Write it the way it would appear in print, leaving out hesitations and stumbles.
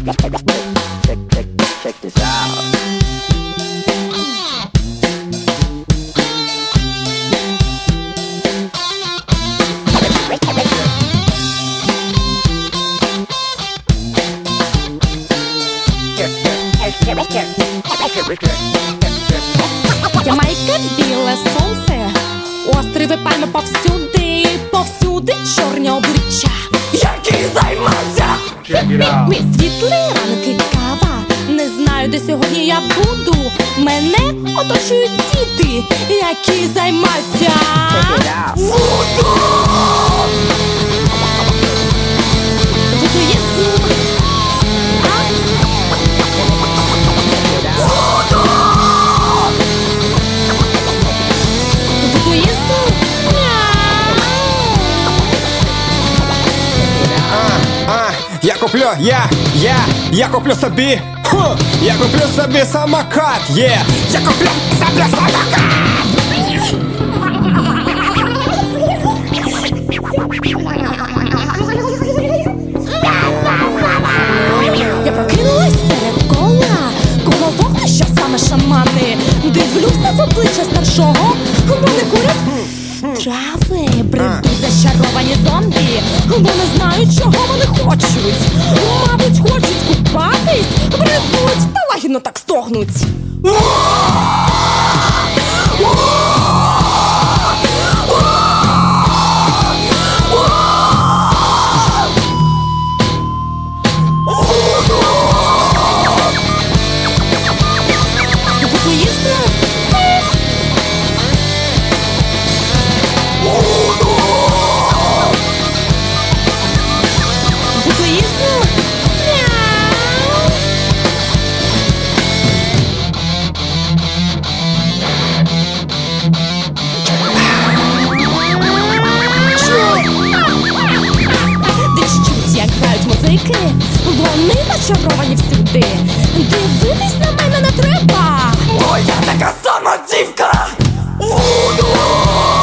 Check this out. Ямайка, біле сонце, острови пальми повсюди, повсюди чорні обличчя, які займаються. Мій світлий ранок і кава, не знаю, де сьогодні я буду. Мене оточують діти, які займаються вуду. Вуду є звук. Я куплю собі, я куплю собі самокат, я куплю собі самокат. Я прокинулась серед кола, коло вогнища саме шамани. Дивлюся в обличчя старшого, вони курять трави. Бредуть зачаровані зомбі, бо не знають, чого вони хочуть. Мабуть, хочуть купатись, бредуть та лагідно так стогнуть. Вони зачаровані всюди. Дивитись на мене не треба, бо я така сама дівка. Вуду!